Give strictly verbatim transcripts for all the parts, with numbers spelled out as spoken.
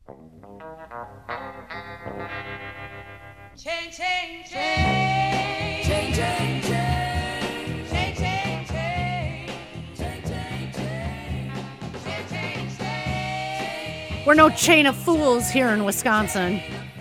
Change, change, change, change, change, change, change, change, change, change, change, change, change. We're no chain of fools here in Wisconsin.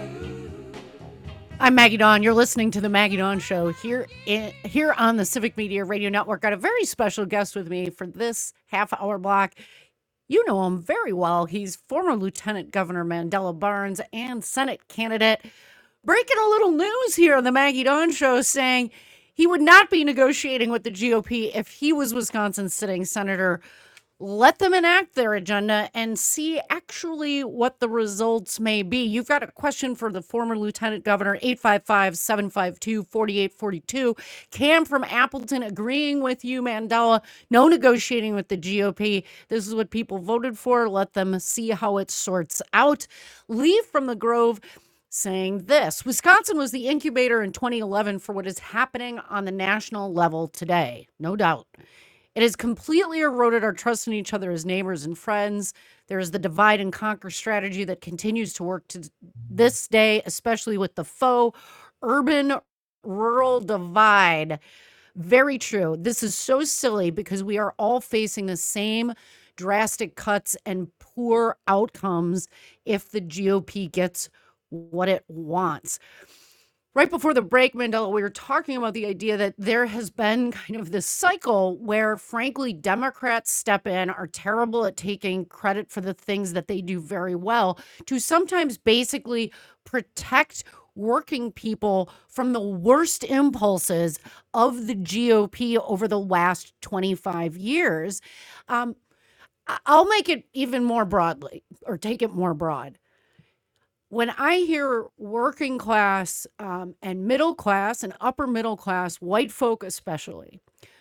I'm Maggie Dawn. You're listening to the Maggie Dawn Show here in, here on the Civic Media Radio Network. Got a very special guest with me for this half hour block. You know him very well. He's former Lieutenant Governor Mandela Barnes and Senate candidate. Breaking a little news here on the Maggie Dawn Show, saying he would not be negotiating with the G O P if he was Wisconsin's sitting senator. Let them enact their agenda and see actually what the results may be. You've got a question for the former Lieutenant Governor, eight five five, seven five two, four eight four two. Cam from Appleton agreeing with you, Mandela. No negotiating with the G O P. This is what people voted for. Let them see how it sorts out. Lee from the Grove saying this: Wisconsin was the incubator in twenty eleven for what is happening on the national level today. No doubt. It has completely eroded our trust in each other as neighbors and friends. There is the divide and conquer strategy that continues to work to this day, especially with the faux urban rural divide. Very true. This is so silly because we are all facing the same drastic cuts and poor outcomes if the G O P gets what it wants. Right before the break, Mandela, we were talking about the idea that there has been kind of this cycle where, frankly, Democrats step in, are terrible at taking credit for the things that they do very well, to sometimes basically protect working people from the worst impulses of the G O P over the last twenty-five years. Um, I- I'll make it even more broadly, or take it more broad. When I hear working class um, and middle class and upper middle class, white folk especially,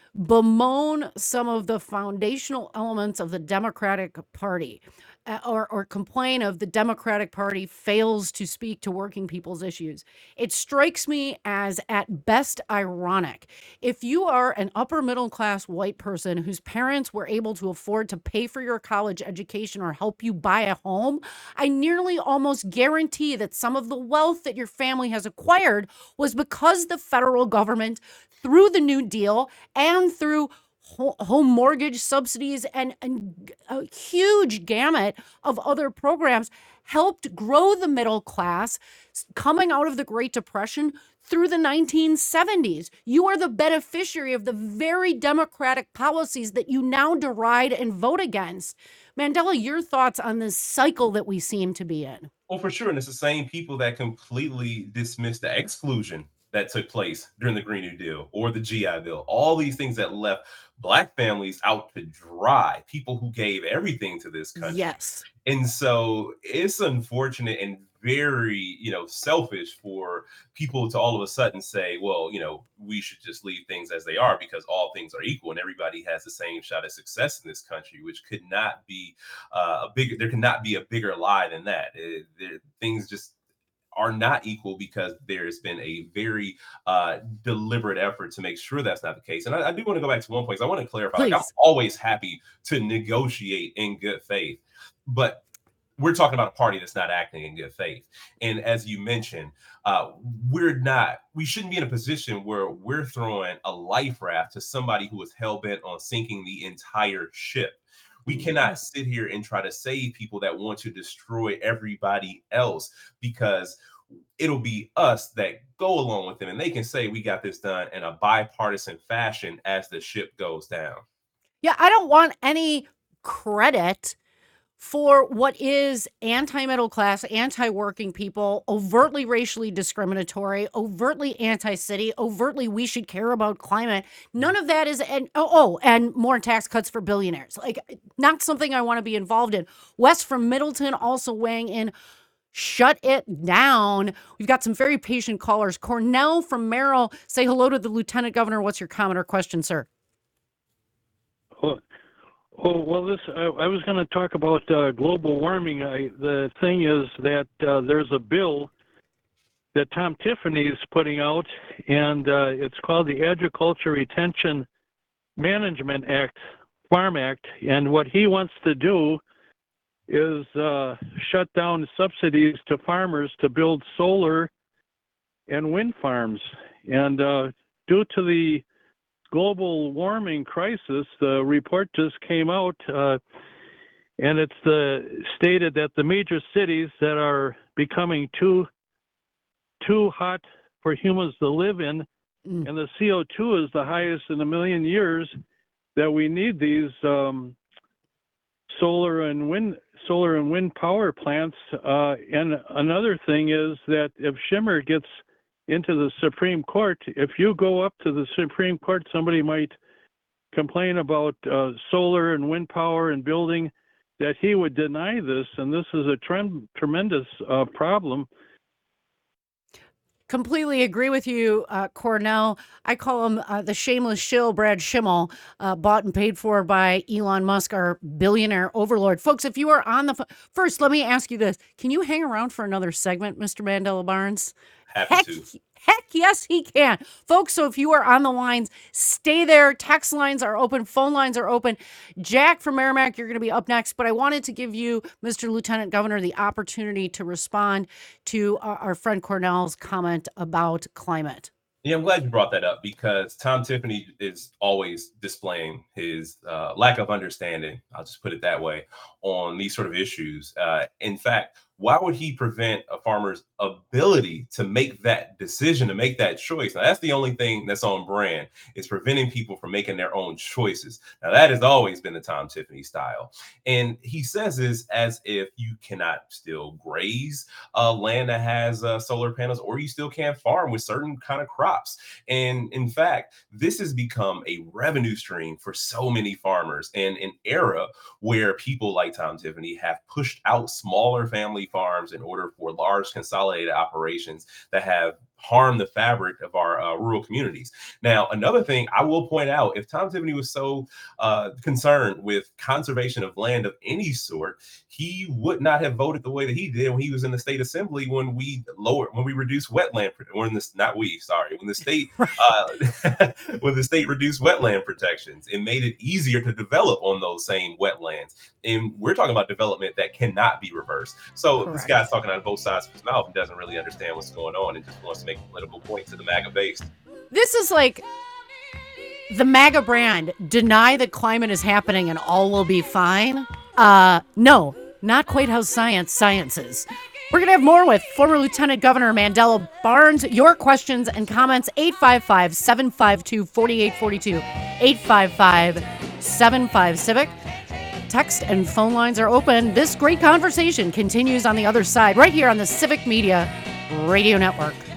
bemoan some of the foundational elements of the Democratic Party, uh, or, or complain of the Democratic Party fails to speak to working people's issues, it strikes me as at best ironic. If you are an upper middle class white person whose parents were able to afford to pay for your college education or help you buy a home, I nearly almost guarantee that some of the wealth that your family has acquired was because the federal government, through the New Deal and through ho- home mortgage subsidies and, and a huge gamut of other programs, helped grow the middle class s- coming out of the Great Depression through the nineteen seventies. You are the beneficiary of the very democratic policies that you now deride and vote against. Mandela, your thoughts on this cycle that we seem to be in? Well, for sure. And it's the same people that completely dismissed the exclusion that took place during the Green New Deal or the G I Bill. All these things that left Black families out to dry, people who gave everything to this country. Yes. And so it's unfortunate and very, you know, selfish for people to all of a sudden say, well, you know, we should just leave things as they are because all things are equal and everybody has the same shot at success in this country, which could not be uh, a bigger, there cannot be a bigger lie than that. It, there, things just are not equal because there's been a very uh, deliberate effort to make sure that's not the case. And I, I do want to go back to one point. 'Cause I want to clarify, like, I'm Please. always happy to negotiate in good faith, but we're talking about a party that's not acting in good faith. And as you mentioned, uh, we're not, we shouldn't be in a position where we're throwing a life raft to somebody who is hell bent on sinking the entire ship. We cannot sit here and try to save people that want to destroy everybody else because it'll be us that go along with them and they can say we got this done in a bipartisan fashion as the ship goes down. Yeah, I don't want any credit for what is anti-middle class, anti-working people, overtly racially discriminatory, overtly anti-city, overtly we should care about climate. None of that is, and oh, oh, and more tax cuts for billionaires. Like, not something I want to be involved in. Wes from Middleton also weighing in. Shut it down. We've got some very patient callers. Cornell from Merrill, say hello to the Lieutenant Governor. What's your comment or question, sir? Oh, oh well, this I, I was going to talk about uh, global warming. I, the thing is that uh, there's a bill that Tom Tiffany is putting out, and uh, it's called the Agriculture Retention Management Act, Farm Act. And what he wants to do is uh, shut down subsidies to farmers to build solar and wind farms. And uh, due to the global warming crisis, the report just came out, uh, and it's the, stated that the major cities that are becoming too too hot for humans to live in, Mm. and the C O two is the highest in a million years, that we need these um, solar and wind solar and wind power plants. Uh, and another thing is that if Schimmer gets into the Supreme Court, if you go up to the Supreme Court, somebody might complain about uh, solar and wind power and building, that he would deny this, and this is a trem- tremendous uh, problem. Completely agree with you, uh, Cornell. I call him uh, the shameless shill, Brad Schimmel, uh, bought and paid for by Elon Musk, our billionaire overlord. Folks, if you are on the f- first, let me ask you this: can you hang around for another segment, Mister Mandela Barnes? Happy Heck, to. heck, yes, he can, folks. So if you are on the lines, stay there. Text lines are open, phone lines are open. Jack from Merrimack, you're going to be up next, but I wanted to give you, Mister Lieutenant Governor, the opportunity to respond to uh, our friend Cornell's comment about climate. Yeah, I'm glad you brought that up, because Tom Tiffany is always displaying his uh, lack of understanding, I'll just put it that way, on these sort of issues. Uh, in fact, why would he prevent a farmer's ability to make that decision, to make that choice? Now, that's the only thing that's on brand, is preventing people from making their own choices. Now, that has always been the Tom Tiffany style. And he says this as if you cannot still graze uh, land that has uh, solar panels, or you still can't farm with certain kind of crops. And in fact, this has become a revenue stream for so many farmers, in an era where people like Tom Tiffany have pushed out smaller family farms in order for large consolidated operations that have harmed the fabric of our uh, rural communities. Now, another thing I will point out, if Tom Tiffany was so uh, concerned with conservation of land of any sort, he would not have voted the way that he did when he was in the state assembly, when we lowered, when we reduced wetland, when this, not we, sorry, when the state, uh, when the state reduced wetland protections, it made it easier to develop on those same wetlands. And we're talking about development that cannot be reversed. So Correct. This guy's talking out of both sides of his mouth and doesn't really understand what's going on, and just wants to make a political point to the MAGA base. This is like the MAGA brand. Deny that climate is happening and all will be fine. Uh, no, not quite how science science is. We're going to have more with former Lieutenant Governor Mandela Barnes. Your questions and comments, eight five five, seven five two, four eight four two, eight five five, seven five, CIVIC. Text and phone lines are open. This great conversation continues on the other side, right here on the Civic Media Radio Network.